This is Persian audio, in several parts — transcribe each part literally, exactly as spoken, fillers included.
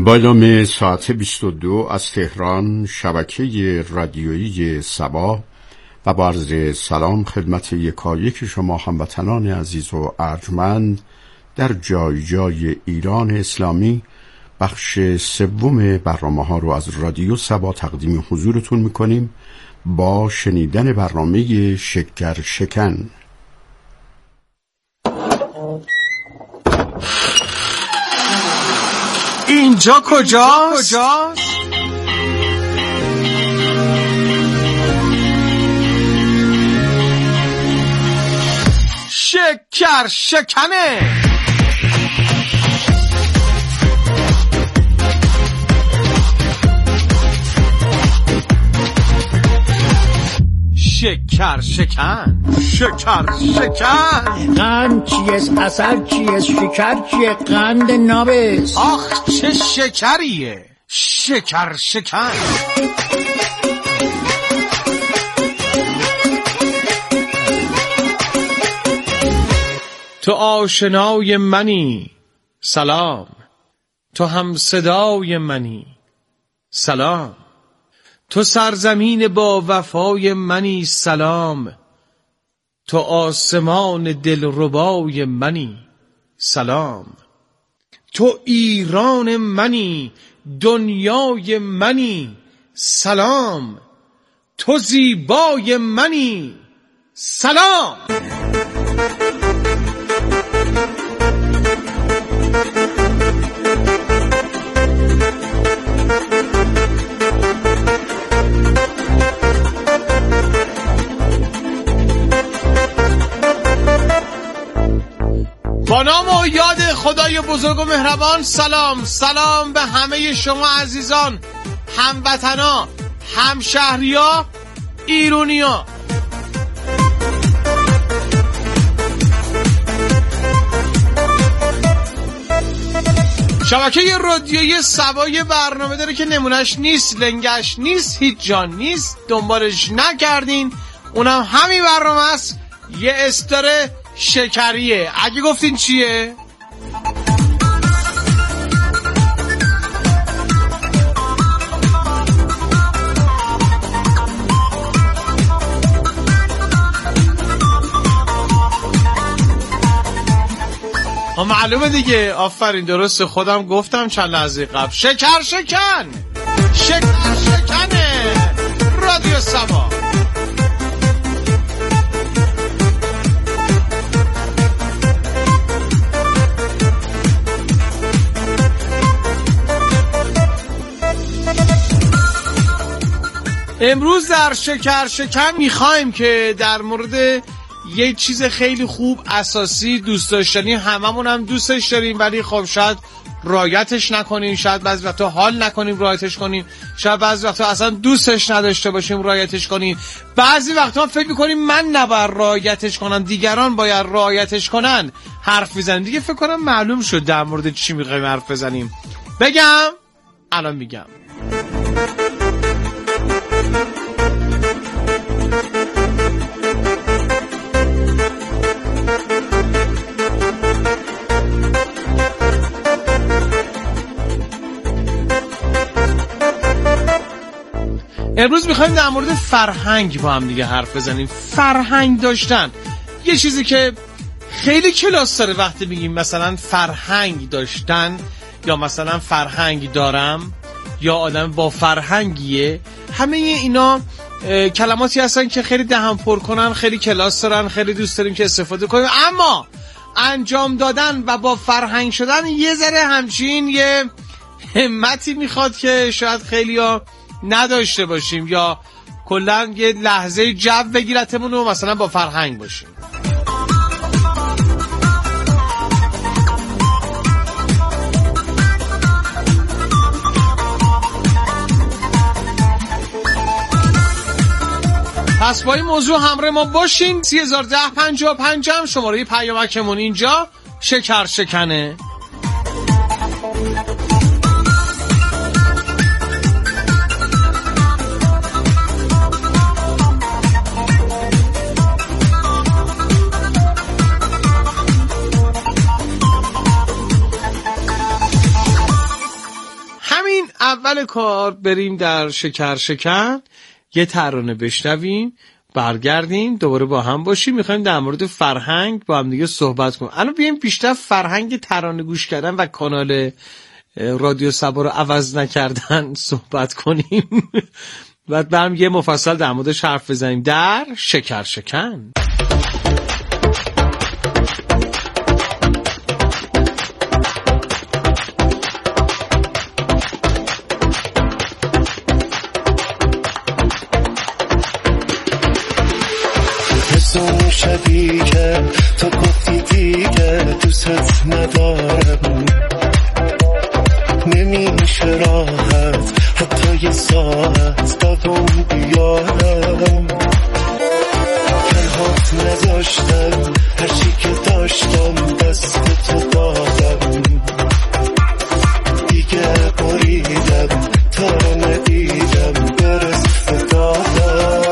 با اعلام ساعت بیست و دو از تهران، شبکه رادیویی سبا و با عرض سلام خدمت یکایک شما هموطنان عزیز و ارجمند در جای جای ایران اسلامی، بخش سوم برنامه ها رو از رادیو سبا تقدیم حضورتون میکنیم با شنیدن برنامه شکر شکن. اینجا کجاست؟ شکر شکنه. شکر شکن، شکر شکن. قند چیست؟ عسل چیست؟ شکر چیه؟ قند نابست. آخ چه شکریه. شکر شکن. تو آشنای منی سلام، تو هم صدای منی سلام، تو سرزمین با وفای منی سلام، تو آسمان دلربای منی سلام، تو ایران منی دنیای منی سلام، تو زیبای منی سلام. با نام و یاد خدای بزرگ و مهربان سلام. سلام به همه شما عزیزان، هموطنا، همشهریا، ایرونیا. شبکه رادیویی سبای برنامه داره که نمونش نیست، لنگش نیست، هیچ جان نیست، دنبالش نکردین. اونم همین برنامه است، یه استاره شکریه. اگه گفتین چیه؟ معلومه دیگه. آفرین، درسته، خودم گفتم چند لحظه قبل. شکر شکن، شکر شکنه رادیو سبا. امروز در شکر شکن میخوایم که در مورد یه چیز خیلی خوب، اساسی، دوست داشتنی، هممون هم دوستش داریم ولی خب شاید رعایتش نکنیم، شاید بعضی وقتا حال نکنیم رعایتش کنیم، شاید بعضی وقتا اصلا دوستش نداشته باشیم رعایتش کنیم، بعضی وقتا فکر میکنیم من نباید رعایتش کنم، دیگران باید رعایتش کنن. حرف میزنیم دیگه. فکر کنم معلوم شد در مورد چی میخوایم حرف بزنیم. بگم؟ الان میگم. امروز میخوایم در مورد فرهنگ با هم دیگه حرف بزنیم. فرهنگ داشتن یه چیزی که خیلی کلاس داره. وقتی میگیم مثلا فرهنگ داشتن یا مثلا فرهنگ دارم یا آدم با فرهنگیه، همه اینا کلماتی هستن که خیلی دهن پر کنن، خیلی کلاس دارن، خیلی دوست داریم که استفاده کنیم، اما انجام دادن و با فرهنگ شدن یه ذره همچین یه همتی میخواد که شاید خیلیا نداشته باشیم یا کلا یه لحظه جو بگیرتمون و مثلا با فرهنگ باشیم. پس با این موضوع همراه ما باشین. سی هزار ده پنجاه و پنج هم شماره پیامکمون اینجا. شکر شکنه. اول کار بریم در شکر شکن، یه ترانه بشنویم، برگردیم دوباره با هم باشیم. میخوایم در مورد فرهنگ با هم دیگه صحبت کنیم. الان بیایم بیشتر فرهنگ ترانه گوش کردن و کانال رادیو سبا رو عوض نکردن صحبت کنیم. بعد برم یه مفصل در موردش حرف بزنیم در شکر شکن. اون شبی که تو گفتی دیگه دوست ندارم، نمیشه راحت حتی یه ساعت دوم بیارم. کرهات نذاشتم هرچی که داشتم دست تو دادم، دیگه بریدم تا ندیدم برس دادم.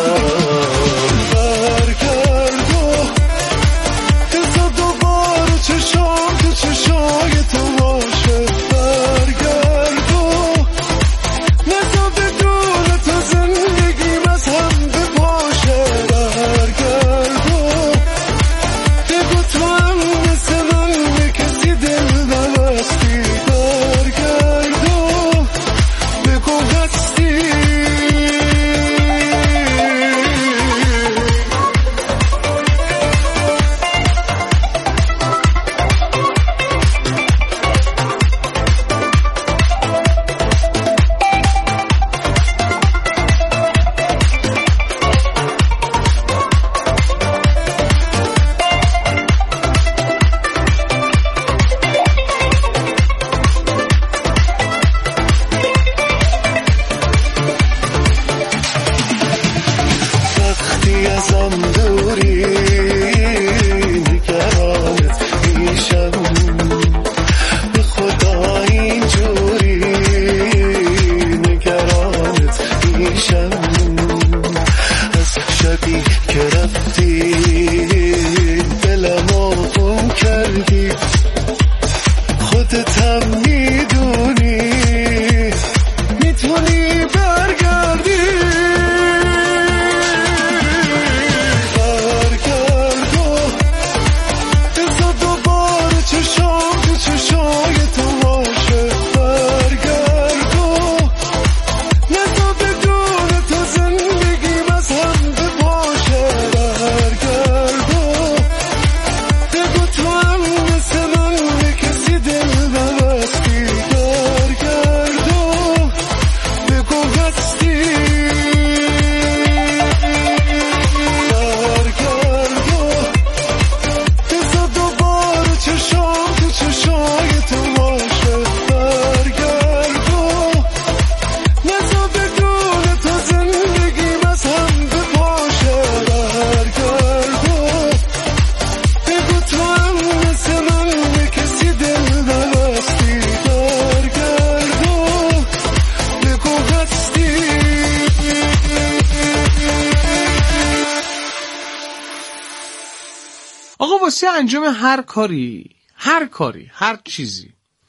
واسه انجام هر کاری هر کاری هر چیزی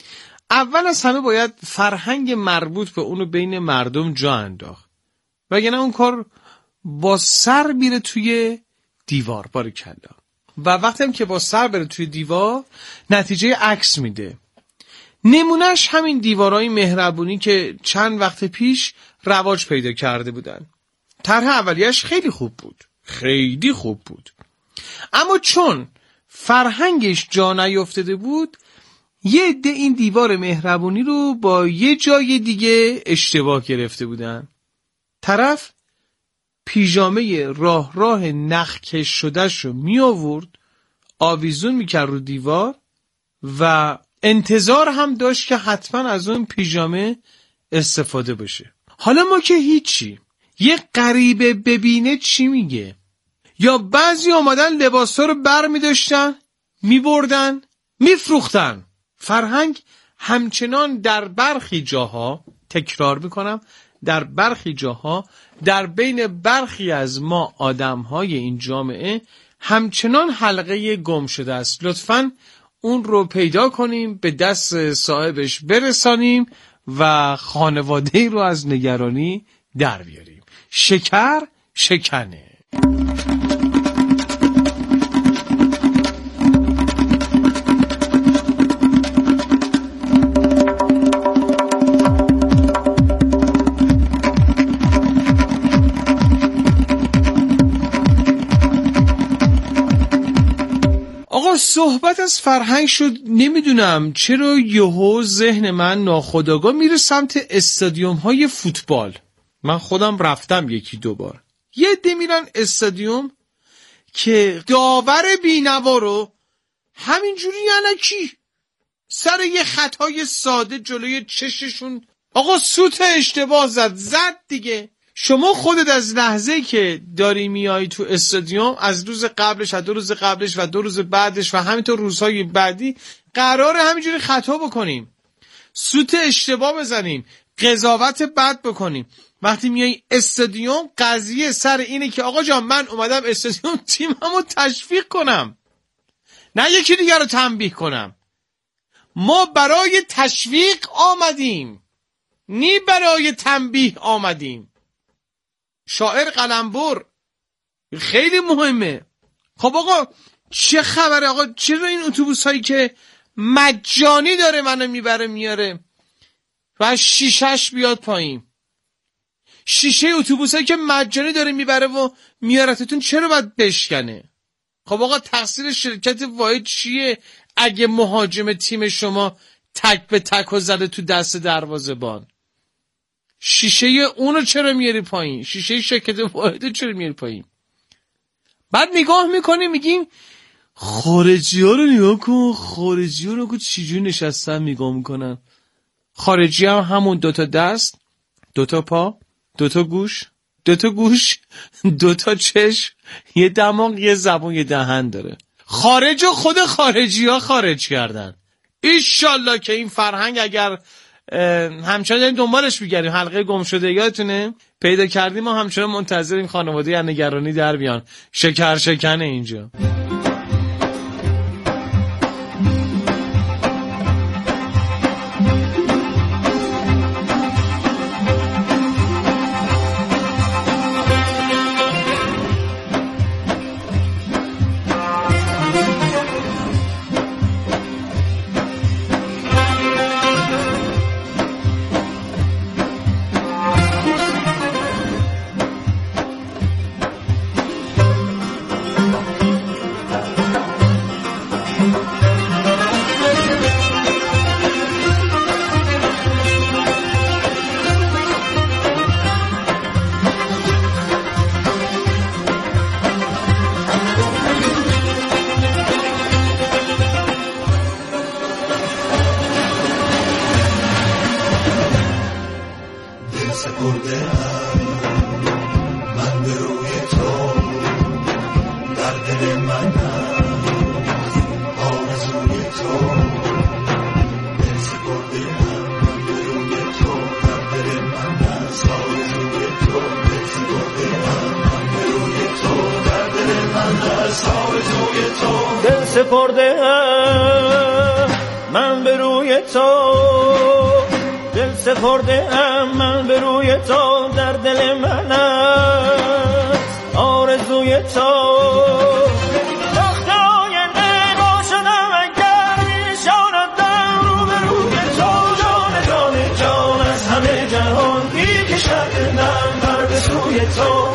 اول از همه باید فرهنگ مربوط به اونو بین مردم جا انداخت، وگرنه اون کار با سر میره توی دیوار. باریکلا. و وقتی هم که با سر بره توی دیوار نتیجه عکس میده. نمونهش همین دیوارای مهربونی که چند وقت پیش رواج پیدا کرده بودن. طرح اولیش خیلی خوب بود، خیلی خوب بود، اما چون فرهنگش جا نیافتاده بود یه عده این دیوار مهربونی رو با یه جای دیگه اشتباه گرفته بودن. طرف پیژامه راه راه نخکش شدهش رو می آورد، آویزون می کرد رو دیوار و انتظار هم داشت که حتما از اون پیژامه استفاده بشه. حالا ما که هیچی، یه غریبه ببینه چی میگه؟ یا بعضی آمدن لباسا رو بر می داشتن می بردن می فروختن. فرهنگ همچنان در برخی جاها، تکرار میکنم، در برخی جاها در بین برخی از ما آدمهای این جامعه همچنان حلقه گم شده است. لطفاً اون رو پیدا کنیم، به دست صاحبش برسانیم و خانواده رو از نگرانی در بیاریم. شکر شکنه. آقا صحبت از فرهنگ شد، نمیدونم چرا یهو ذهن من ناخودآگاه میره سمت استادیوم های فوتبال. من خودم رفتم یکی دو بار. یه عده میرن استادیوم که داور بینوا رو همینجوری الکی سر یه خطای ساده جلوی چششون آقا سوت اشتباه زد زد دیگه. شما خودت از لحظه‌ای که داری میای تو استادیوم، از روز قبلش و دو روز قبلش و دو روز بعدش و همینطور روزهای بعدی قراره همینجوری خطا بکنیم، سوت اشتباه بزنیم، قضاوت بد بکنیم. وقتی میای استادیوم قضیه سر اینه که آقا جان من اومدم استادیوم تیممو تشویق کنم، نه یکی دیگر رو تنبیه کنم. ما برای تشویق آمدیم، نی برای تنبیه آمدیم. شاعر قلمبر خیلی مهمه. خب آقا چه خبره آقا؟ چرا این اتوبوس هایی که مجانی داره منو میبره میاره و شیشهش بیاد پایین، شیشه اتوبوس هایی که مجانی داره میبره و میارتتون چرا باید بشکنه؟ خب آقا تقصیر شرکت واحد چیه اگه مهاجم تیم شما تک به تک و زده تو دست دروازه‌بان؟ شیشه اونو چرا میاری پایین؟ شیشه شرکت واحد چرا میاری پایین؟ بعد نگاه میکنیم میگیم خارجی ها رو نگاه کن، خارجی ها رو کن چجور نشستن نگاه میکنن. خارجی هم همون دوتا دست، دوتا پا، دوتا گوش، دوتا گوش، دوتا چشم، یه دماغ، یه زبون، یه دهن داره. خارج و خود خارجی ها خارج کردن. ایشالله که این فرهنگ اگر همچنان دنبالش بگردیم، حلقه گم شده یادتونه پیدا کردیم، ما همچنان منتظر این خانواده از نگرانی در بیان. شکر شکنه اینجا. دل سپرده ام من به روی تو، دل سپرده ام من به روی تو، در دل من است آرزوی تو. دخترای نگاه شدم اگر میشاندم رو به روی تو، جان جان جان از همه جهان میکشدم پر به سوی تو.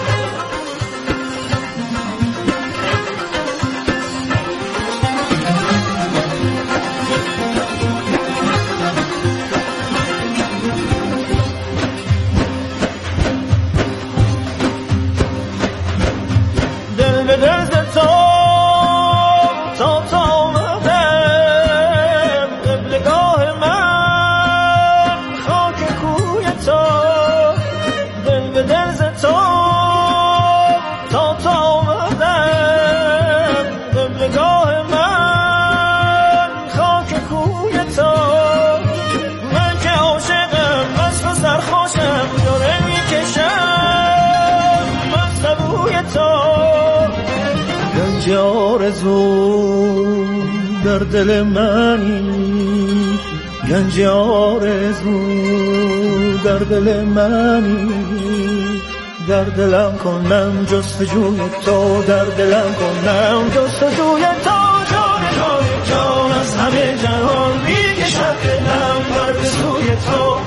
آرزو در دل منی گنج آرزو در دل منی، در دلم کنم جستجوی تو، در دلم کنم جستجوی تو. جان جان جان از همه جهان میکشد دلم بر به سوی تو.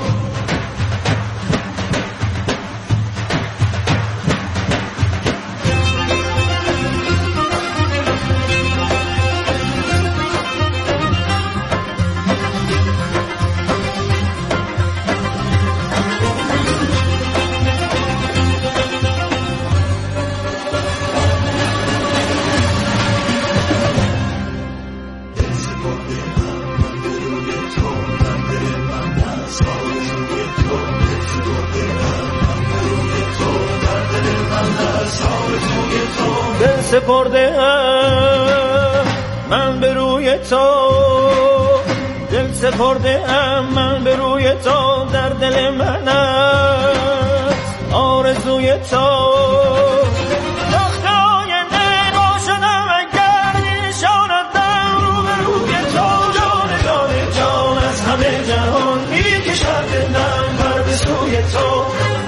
دل سپرده ام من به روی تو، دل سپرده ام من به روی تو، در دل من است آرزوی تو. وقت آینده باشدم اگر نشاندم رو به روی تو. جان جان جان از همه جهان میکشد دلم بر به سوی تو.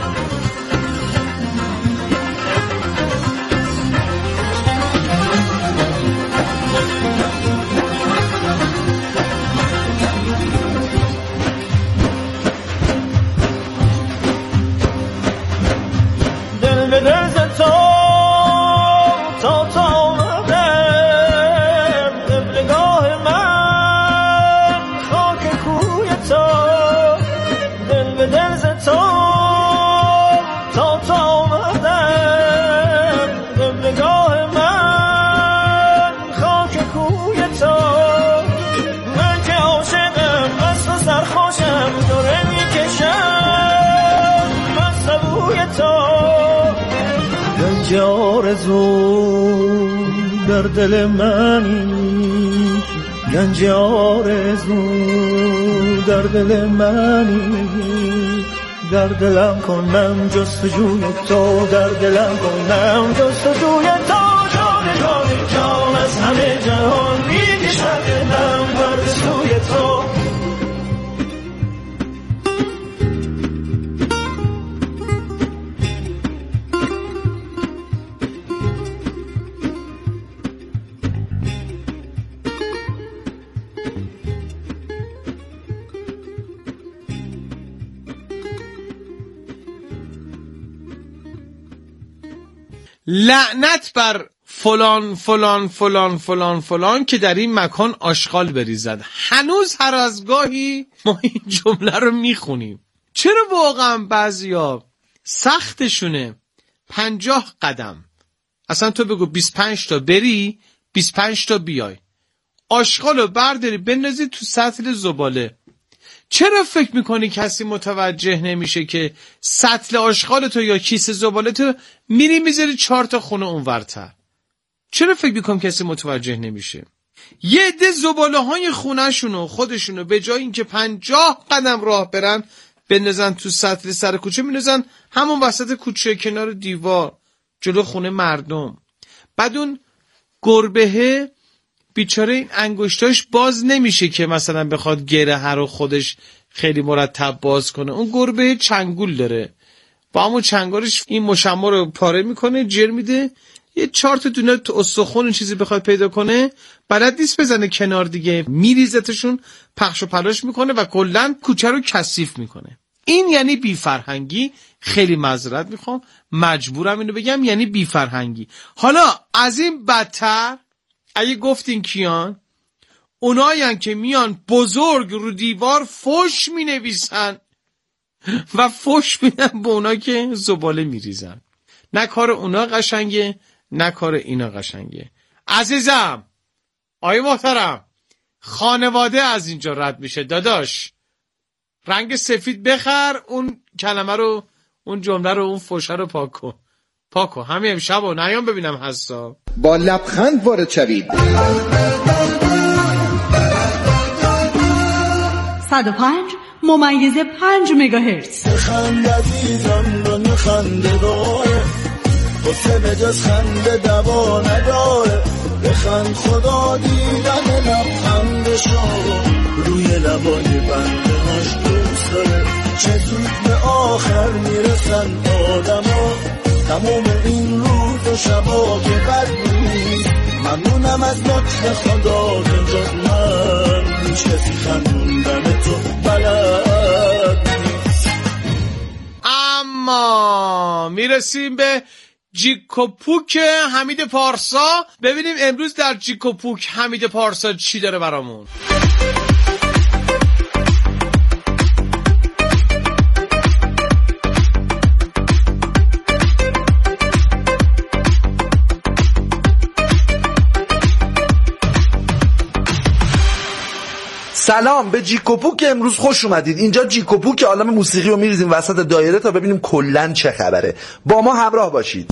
آرزو در دل منی، گنج آرزو در دل منی، در دلم کنم جستجوی تو، در دلم کنم جستجوی تو. جان جان جان از همه جهان میکشد دلم بر به سوی تو. لعنت بر فلان فلان فلان فلان فلان که در این مکان آشغال بریزد. هنوز هر از گاهی ما این جمله رو میخونیم. چرا واقعا بعضیا سختشونه پنجاه قدم، اصلا تو بگو بیست و پنج تا بری بیست و پنج تا بیای، آشغال رو برداری بندازی تو سطل زباله. چرا فکر میکنی کسی متوجه نمیشه که سطل آشغالتو یا کیسه زبالتو میری میذاری چهار تا خونه اونورتر؟ چرا فکر میکنم کسی متوجه نمیشه؟ یه عده زباله های خونه‌شونو خودشونو به جای اینکه پنجاه قدم راه برن بندازن تو سطل سر کوچه، میندازن همون وسط کوچه کنار دیوار جلو خونه مردم. بعد اون گربهه بیچاره این انگشتاش باز نمیشه که مثلا بخواد گره رو خودش خیلی مرتب باز کنه. اون گربه چنگول داره، با همون چنگارش این مشما رو پاره میکنه، جر میده، یه چهار تا دونه تو استخون چیزی بخواد پیدا کنه بلد نیست بزنه کنار دیگه، میریزتشون پخش و پلاش میکنه و کلا کوچه رو کثیف میکنه. این یعنی بی فرهنگی. خیلی معذرت میخوام، مجبورم اینو بگم، یعنی بی فرهنگی. حالا از این بدتر اگه گفتین کیان؟ اونایین که میان بزرگ رو دیوار فوش می نویسن و فوش میدن به اونا که زباله میریزن. نه کار اونا قشنگه نه کار اینا قشنگه. عزیزم، آی محترم، خانواده از اینجا رد میشه. داداش رنگ سفید بخر، اون کلمه رو، اون جمله رو، اون فوشه رو پاک کن. پاکو همه امشب و نیام ببینم هستا. با لبخند وارد شوید. صد و پنج ممیز پنج مگاهرتز. خند عزیزم رو نخنده داره، حسن جز خنده دوا نداره. بخند خدا دیدن لبخندشو روی لبای بنده هاش دوست داره. چه زود به آخر میرسن آدما تمام این روز و شبا که بد نیست. ممنونم از لطف خدا که جز من هیچ کسی خندن تو بلد نیست. اما میرسیم به جیکوپوک حمید پارسا. ببینیم امروز در جیکوپوک حمید پارسا چی داره برامون. سلام به جیکوپوک امروز خوش اومدید. اینجا جیکوپوک عالم موسیقی رو میریزیم وسط دایره تا ببینیم کلن چه خبره. با ما همراه باشید.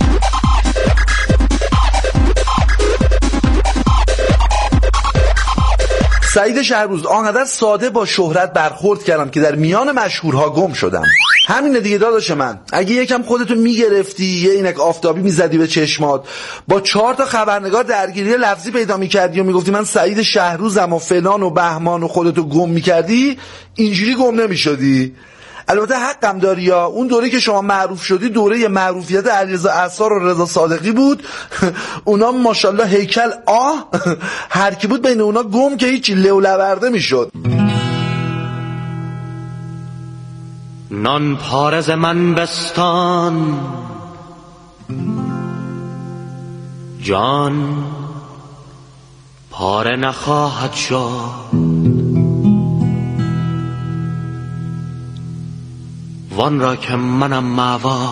سعید شهروز: آنقدر ساده با شهرت برخورد کردم که در میان مشهورها گم شدم. همینه دیگه داداش من. اگه یکم خودتو میگرفتی، یه اینک آفتابی میزدی به چشمات، با چهار تا خبرنگار درگیری لفظی پیدا میکردی و میگفتی من سعید شهروزم و فلان و بهمان و خودتو گم میکردی، اینجوری گم نمیشدی. البته حقم داری یا اون دوره که شما معروف شدی دوره معروفیت علیرضا عصار و رضا صادقی بود. اونا ماشاءالله هیکل آه هر کی بود بین اونا گم که هیچی لولورده میشد. نان پارز من بستان جان پاره نخواهد شد، وان را که منم معوا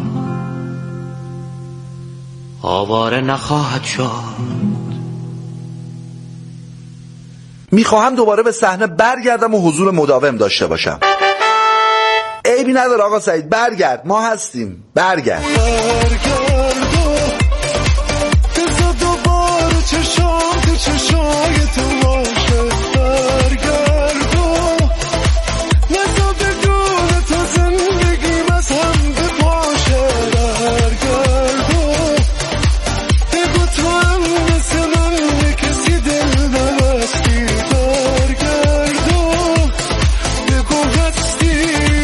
آواره نخواهد شد. میخواهم دوباره به صحنه برگردم و حضور مداوم داشته باشم. عیبی نداره آقا سعید، برگرد، ما هستیم، برگرد. برگرد بذار دوباره چشام تو چشای تو باشه. برگرد نذار بدون تو زندگیم از هم بپاشه. برگرد بگو تو هم مثل من به کسی دل نبستی. برگرد بگو هستی.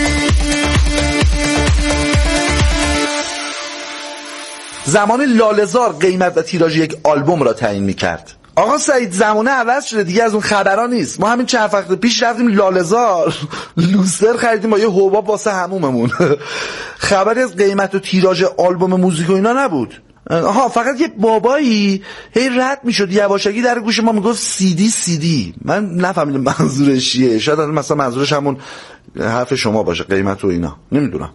زمان لاله‌زار قیمت و تیراژ یک آلبوم را تعیین می‌کرد. آقا سعید زمانه عوض شده دیگه، از اون خبرا نیست. ما همین چند وقت پیش رفتیم لاله‌زار لوستر خریدیم با یه حباب واسه هموممون. خبری از قیمت و تیراژ آلبوم موزیک و اینا نبود. آها فقط یه بابایی هی رد میشد یواشکی در گوش ما میگفت سی دی سی دی. من نفهمیدم منظورش چیه. شاید مثلا منظورش همون حرف شما باشه، قیمت و اینا، نمیدونم.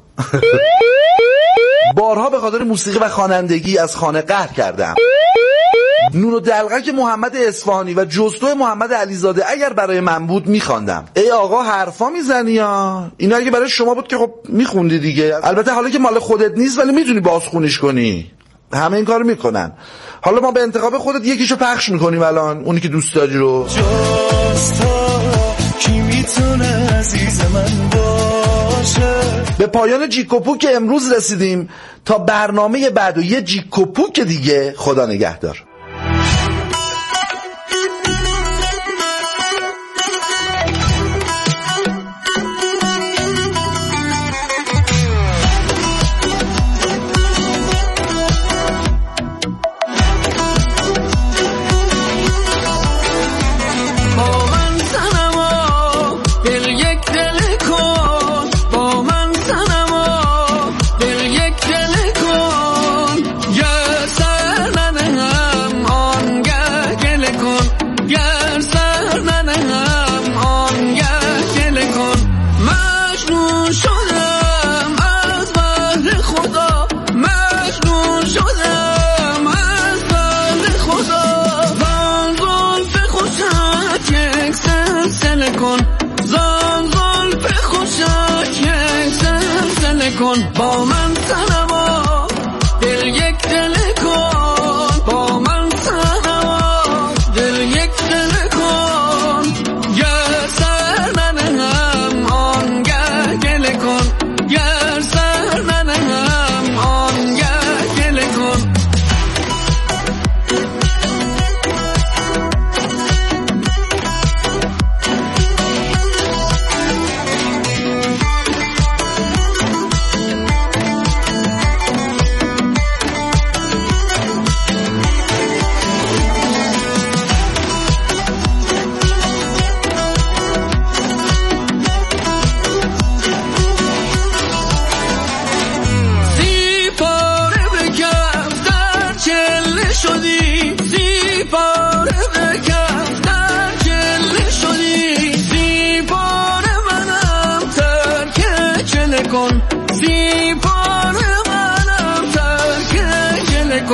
بارها به خاطر موسیقی و خوانندگی از خانه قهر کردم. نون و دلقک محمد اصفهانی و جستو محمد علیزاده اگر برای من بود میخواندم. ای آقا حرفا میزنی یا اینا؟ اگه برای شما بود که خب میخوندی دیگه. البته حالا که مال خودت نیست ولی میتونی بازخونیش کنی، همه این کارو میکنن. حالا ما به انتخاب خودت یکیشو پخش میکنیم الان، اونی که دوست داری رو. جاستا کی میتونه عزیز من باشه. به پایان جیکوپوک امروز رسیدیم. تا برنامه بعد و یه جیکوپوک دیگه، خدا نگهدار.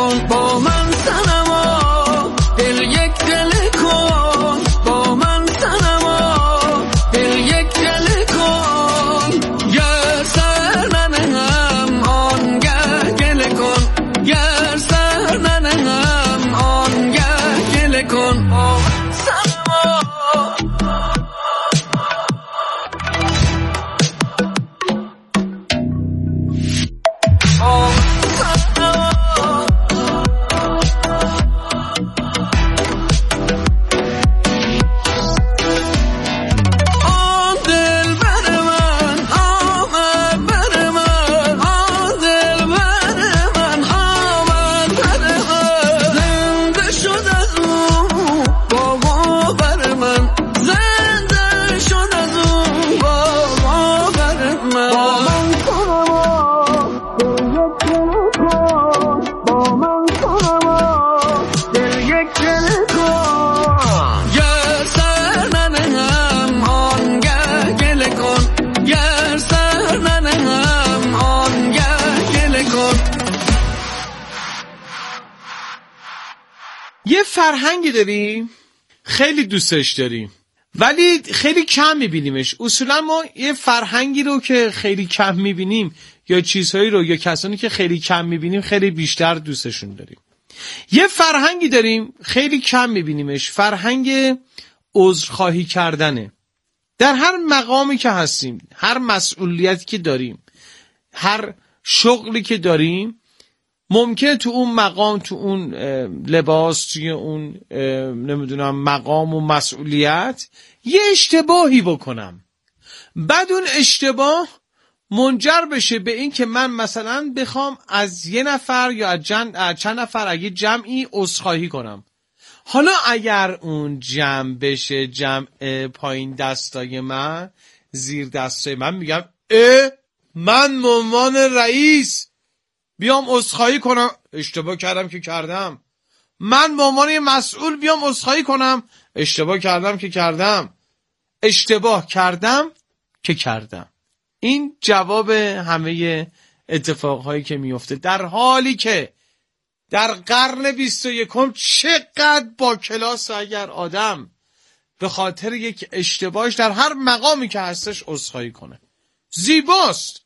کن با من صنما، دل یک گله کن با من صنما، دل یک گله کن. گر سر ننهم آنگه گله کن، گر سر ننهم آنگه گله کن با من صنما. یه فرهنگی داریم خیلی دوستش داریم ولی خیلی کم میبینیمش. اصولا ما یه فرهنگی رو که خیلی کم میبینیم یا چیزهایی رو یا کسانی که خیلی کم میبینیم خیلی بیشتر دوستشون داریم. یه فرهنگی داریم خیلی کم میبینیمش، فرهنگ عذرخواهی کردنه. در هر مقامی که هستیم، هر مسئولیتی که داریم، هر شغلی که داریم، ممکنه تو اون مقام، تو اون لباس، توی اون نمیدونم مقام و مسئولیت یه اشتباهی بکنم، بعد اون اشتباه منجر بشه به این که من مثلا بخوام از یه نفر یا از چند نفر اگه جمعی عذرخواهی کنم. حالا اگر اون جمع بشه جمع پایین دستای من، زیر دستای من، میگم اه من به عنوان رئیس بیام عذرخواهی کنم، اشتباه کردم که کردم. من به عنوان مسئول بیام عذرخواهی کنم، اشتباه کردم که کردم. اشتباه کردم که کردم. این جواب همه اتفاقهایی که میفته، در حالی که در قرن بیست و یکم چقدر با کلاس اگر آدم به خاطر یک اشتباهش در هر مقامی که هستش عذرخواهی کنه. زیباست.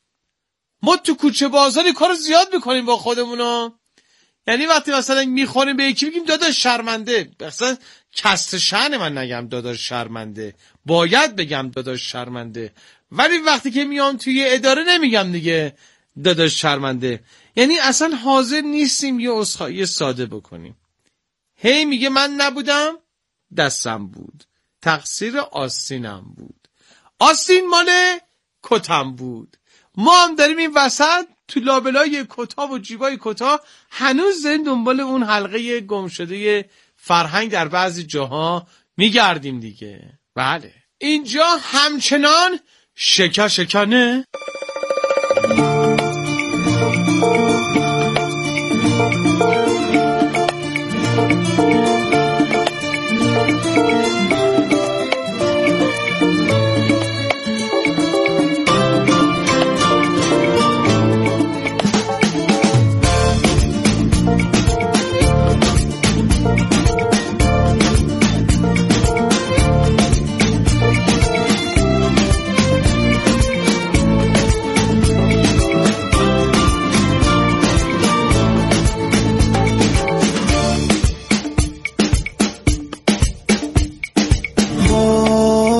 ما تو کوچه بازاری کار زیاد میکنیم با خودمونا. یعنی وقتی مثلا میخوریم به یکی میگیم داداش شرمنده، مثلا کست شأن من نگم داداش شرمنده، باید بگم داداش شرمنده، ولی وقتی که میام توی اداره نمیگم دیگه داداش شرمنده. یعنی اصلا حاضر نیستیم یه عذرخواهی ساده بکنیم. هی میگه من نبودم، دستم بود، تقصیر آستینم بود، آستین مال کتم بود. ما هم داریم این وسط تو لابلای کتا و جیبای کتا هنوز داریم دنبال اون حلقه گم شده فرهنگ در بعضی جاها میگردیم دیگه. بله اینجا همچنان شکر شکنه.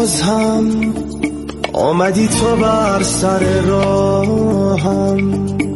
آمدی تو بر سر راهم،